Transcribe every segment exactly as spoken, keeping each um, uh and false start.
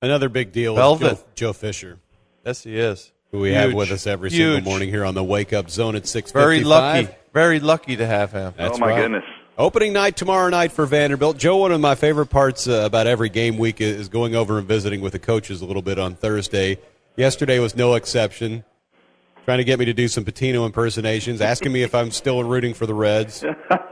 Another big deal Velvet. is Joe, Joe Fisher, Yes, he is. who we Huge. have with us every Huge. single morning here on the Wake Up Zone at six Very fifty-five. lucky. Very lucky to have him. That's oh, my right. goodness. Opening night tomorrow night for Vanderbilt. Joe, one of my favorite parts uh, about every game week is going over and visiting with the coaches a little bit on Thursday. Yesterday was no exception. Trying to get me to do some Patino impersonations, asking me if I'm still rooting for the Reds.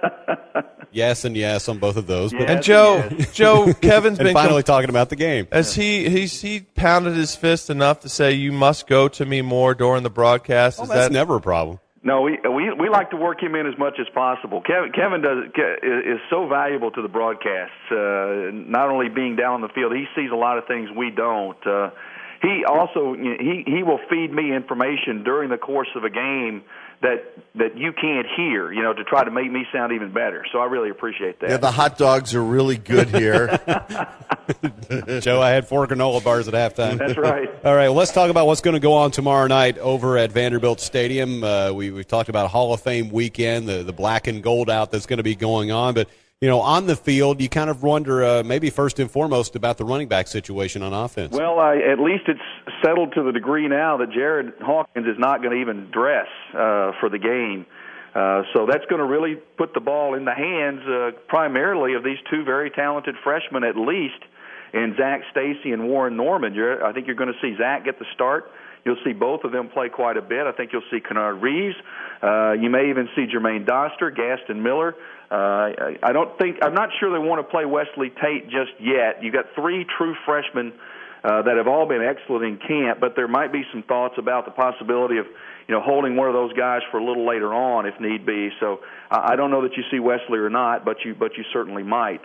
Yes and yes on both of those. But Yes And Joe, yes. Joe, Kevin's and been finally com- talking about the game. Has he he's he pounded his fist enough to say you must go to me more during the broadcast? Oh, Is that's that never a problem. No, we we we like to work him in as much as possible. Kevin, Kevin does is so valuable to the broadcasts. Uh, not only being down on the field, he sees a lot of things we don't. Uh, he also he he will feed me information during the course of a game that that you can't hear, you know, to try to make me sound even better. So I really appreciate that. Yeah, the hot dogs are really good here. Joe, I had four granola bars at halftime. That's right. All right, well, let's talk about what's going to go on tomorrow night over at Vanderbilt Stadium. Uh, we, we've talked about Hall of Fame weekend, the, the black and gold out that's going to be going on. But, you know, on the field, you kind of wonder uh, maybe first and foremost about the running back situation on offense. Well, uh, at least it's settled to the degree now that Jared Hawkins is not going to even dress uh, for the game. Uh, so that's going to really put the ball in the hands uh, primarily of these two very talented freshmen at least, in Zach Stacy and Warren Norman. You're, I think you're going to see Zach get the start. You'll see both of them play quite a bit. I think you'll see Kennard Reeves. Uh, you may even see Jermaine Doster, Gaston Miller. Uh, I, I don't think I'm not sure they want to play Wesley Tate just yet. You got three true freshmen uh, that have all been excellent in camp, but there might be some thoughts about the possibility of you know holding one of those guys for a little later on if need be. So I, I don't know that you see Wesley or not, but you but you certainly might.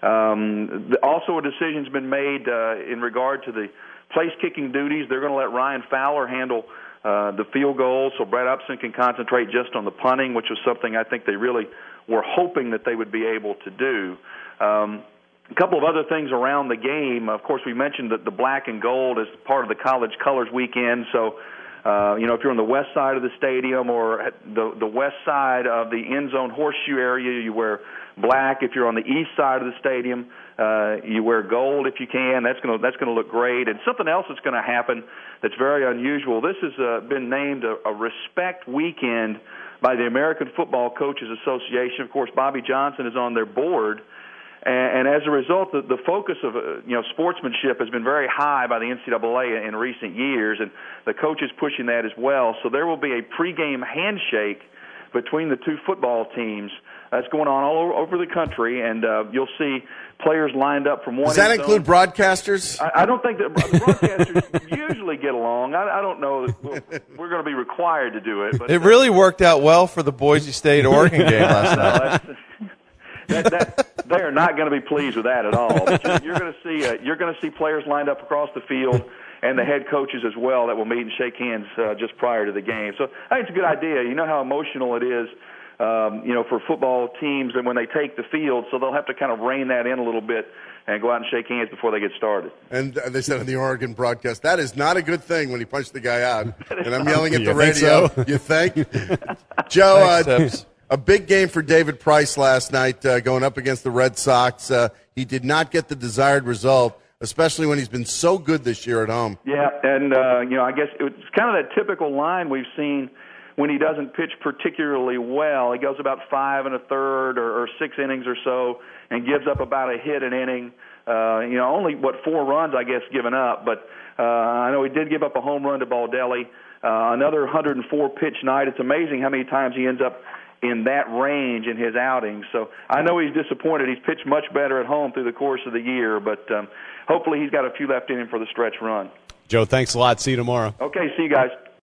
Um, the, also, a decision's been made uh, in regard to the place-kicking duties. They're going to let Ryan Fowler handle uh, the field goals, so Brett Upson can concentrate just on the punting, which was something I think they really were hoping that they would be able to do. Um, a couple of other things around the game. Of course, we mentioned that the black and gold is part of the College Colors weekend, so Uh, you know, if you're on the west side of the stadium or at the the west side of the end zone horseshoe area, you wear black. If you're on the east side of the stadium, uh, you wear gold if you can. That's going to that's going to look great. And something else that's going to happen that's very unusual. This has uh, been named a, a respect weekend by the American Football Coaches Association. Of course, Bobby Johnson is on their board. And as a result, the, the focus of uh, you know sportsmanship has been very high by the N C double A in recent years, and the coach is pushing that as well. So there will be a pregame handshake between the two football teams that's going on all over the country, and uh, you'll see players lined up from one. Does that include zone. broadcasters? I, I don't think that broadcasters usually get along. I, I don't know that we'll, we're going to be required to do it. But, it really worked out well for the Boise State Oregon game last night. That, that, they are not going to be pleased with that at all. But you're, you're going to see uh, you're going to see players lined up across the field, and the head coaches as well that will meet and shake hands uh, just prior to the game. So I think it's a good idea. You know how emotional it is, um, you know, for football teams, and when they take the field, so they'll have to kind of rein that in a little bit and go out and shake hands before they get started. And they said on the Oregon broadcast, that is not a good thing when he punched the guy out. And I'm yelling at You the think radio. so? You think? Joe, Thanks, uh, a big game for David Price last night uh, going up against the Red Sox. Uh, he did not get the desired result, especially when he's been so good this year at home. Yeah, and, uh, you know, I guess it's kind of that typical line we've seen when he doesn't pitch particularly well. He goes about five and a third or, or six innings or so and gives up about a hit an inning. Uh, you know, only, what, four runs, I guess, given up. But uh, I know he did give up a home run to Baldelli. Uh, another one hundred four pitch night. It's amazing how many times he ends up in that range in his outings. So I know he's disappointed. He's pitched much better at home through the course of the year, but um, hopefully he's got a few left in him for the stretch run. Joe, thanks a lot. See you tomorrow. Okay, see you guys.